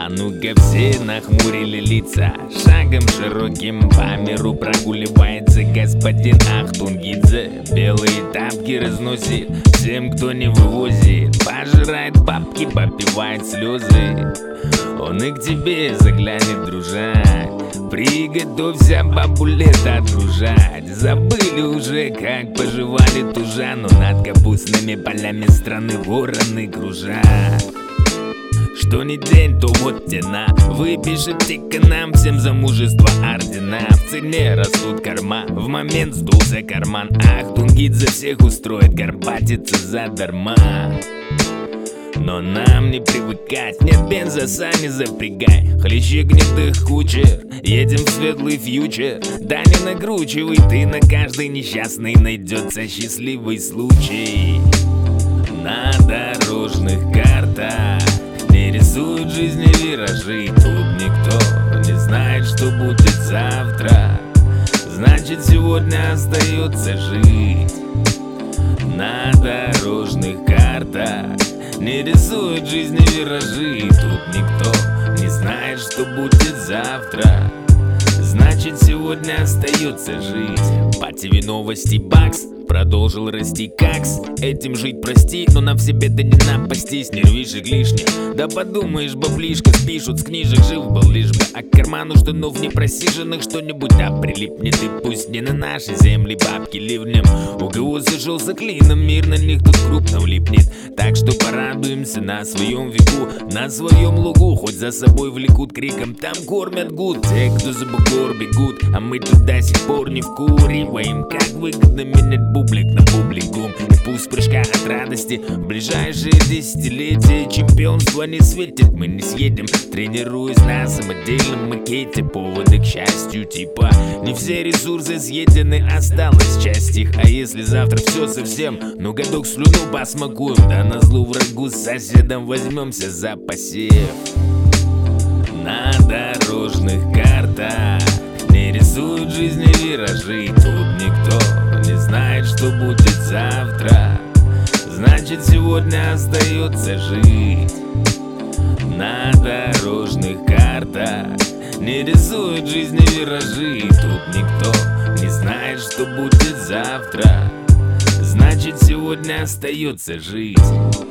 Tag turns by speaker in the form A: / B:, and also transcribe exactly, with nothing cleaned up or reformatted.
A: А ну-ка все нахмурили лица. Шагом широким по миру прогуливается господин Ахтунгидзе. Белые тапки разносит всем, кто не вывозит. Пожирает бабки, попивает слезы. Он и к тебе заглянет, дружать. Приготовься, бабулет, отгружать. Забыли уже, как поживали тужан. Но над капустными полями страны вороны кружат. Что не день, то вот тена. Вы пишете к нам всем за мужество ордена. В цене растут корма, в момент сдулся карман. Ахтунгидзе всех устроит, горбатится задарма. Но нам не привыкать, нет бенза, сами запрягай. Хлещи гнетых кучер, едем в светлый фьючер. Да не накручивай ты, на каждый несчастный найдется счастливый случай. На дорожных картах не рисуют жизни виражи. Тут никто не знает, что будет завтра. Значит, сегодня остается жить. На дорожных картах не рисуют жизни виражи. Тут никто не знает, что будет завтра. Значит, сегодня остается жить. По ТВ новости Бакс продолжил расти какс. Этим жить прости, но нам все беды не напастись. Нервишек лишних, да подумаешь, баблишка спишут с книжек. Жив был лишь бы, а к карману штанов непросиженных что-нибудь да прилипнет. И пусть не на нашей земле бабки ливнем. У кого сошелся клином, мир на них тут крупно влипнет. Так что порадуемся на своем веку, на своем лугу. Хоть за собой влекут криком, там кормят гуд. Те, кто за бугор бегут, а мы тут до сих пор не вкуриваем. Как выгодно менять бублик на бубликум. И пусть в прыжках от радости в ближайшие десятилетия чемпионство не светит, мы не съедем, тренируясь на самодельном макете. Поводы к счастью типа не все ресурсы съедены, осталась часть их. А если завтра все совсем, ну годок слюну посмакуем, да на злу врагу с соседом возьмемся за посев. На дорожных картах не рисуют жизни виражи. Тут никто не знает, что будет завтра. Значит, сегодня остается жить. На дорожных картах не рисуют жизни виражи. Тут никто не знает, что будет завтра. Значит, сегодня остается жить.